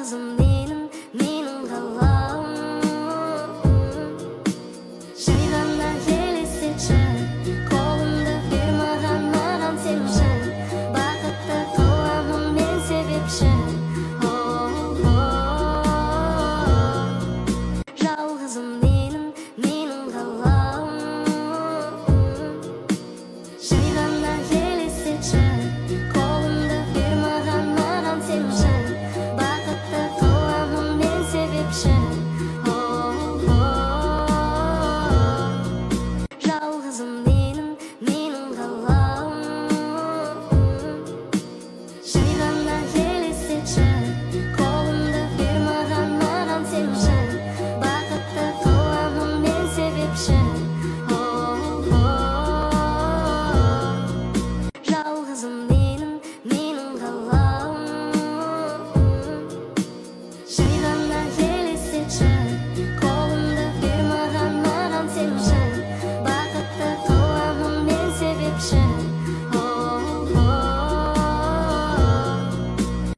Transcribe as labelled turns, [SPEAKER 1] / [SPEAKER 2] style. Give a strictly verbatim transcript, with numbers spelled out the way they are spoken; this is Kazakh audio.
[SPEAKER 1] Жалғызым менің, менің ғаламым. Жай ғана елестетші, қолымды бер маған, маған сенші. Бақытты қыламын мен себепші. Жалғызым менің, менің ғаламым. Жай ғана елестетші, қолымды бер маған, маған сенші. Бақытты қыламын мен себепші. Жалғызым менің, менің ғаламым. Жай ғана елестетші, қолымды бер маған, маған сенші. Бақытты қыламын мен себепші. Жалғызым менің, менің ғаламым. Жай ғана елестетші.